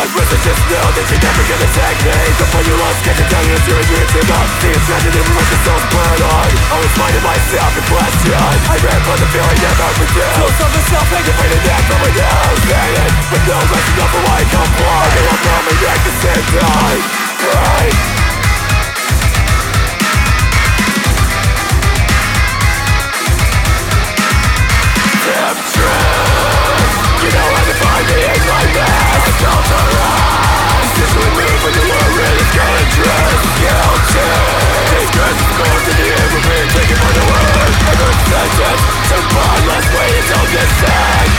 Just know that you're never gonna take me. Before you lost, can't you tell you it's your dream to not see it's tragedy, but the soul's burn on. Always finding myself in question. I ran from the feeling never reduced. Feel self and you're fighting that from without. Faded, with no rest enough for why I comply. I feel I'm coming at the same time. Pray. You know how to find me in my mess. I felt around. This would move when you were really getting dressed. Guilty. This curse is going to the air. We're being taken by the word. A good sentence. So far, let's wait until this ends.